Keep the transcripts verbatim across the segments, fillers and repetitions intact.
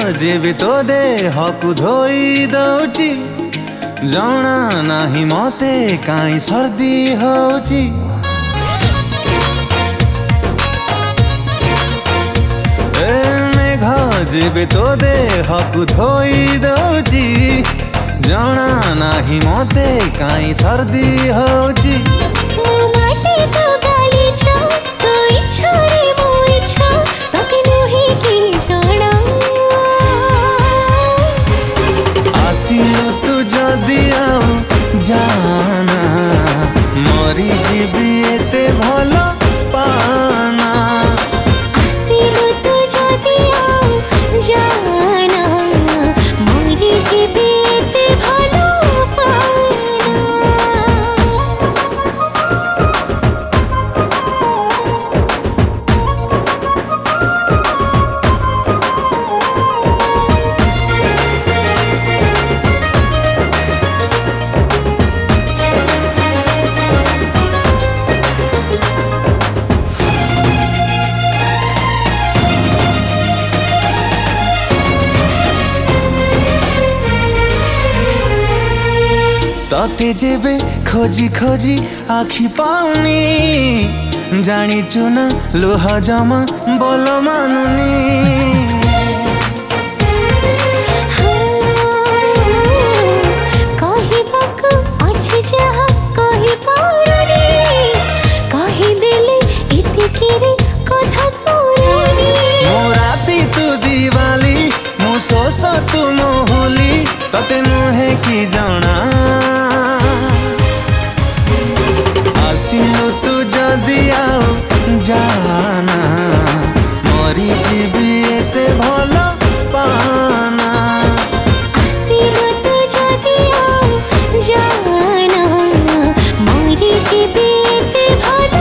जेबे तो देहकु धोई दउची जଣା नाही मते काई सर्दी होची। ए मेघ जेबे तो देहकु धोई दउची जଣା नाही मते काई सर्दी होची। आसिलो तू जदि आउ जाना मरी जीवी एते भलो पाना। आसिलो तू जदि आउ जाना मरी जीवी एते भलो तते जेबे खोजी खोजी आखि पाउनी जानी चुना लोह जमा बोल मानुनी। कहिबाकु अछि जहा कहि पाउनी कहि देले इतिकिरे कथा सुनुनी। मो राती तू दिवाली मो सोस तू मोहुली तते नुहे की जଣା। आसिलो तू जदि आउ जाना मरी जीवी एते भलो पाना। आसिलो तू जदि आउ जाना मरी जीवी एते भलो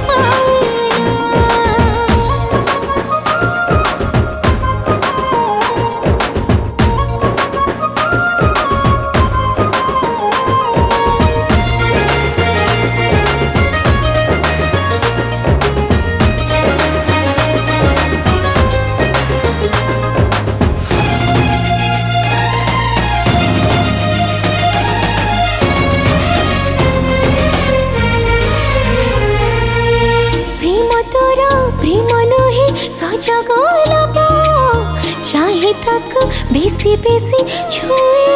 चाहे तक बेसी बेसी छुए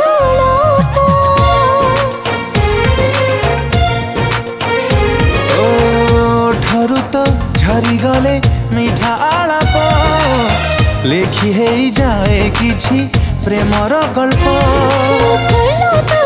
ठरू तो झरी गले मीठा आलाप लेखी है जाए किछि प्रेमर गल्प।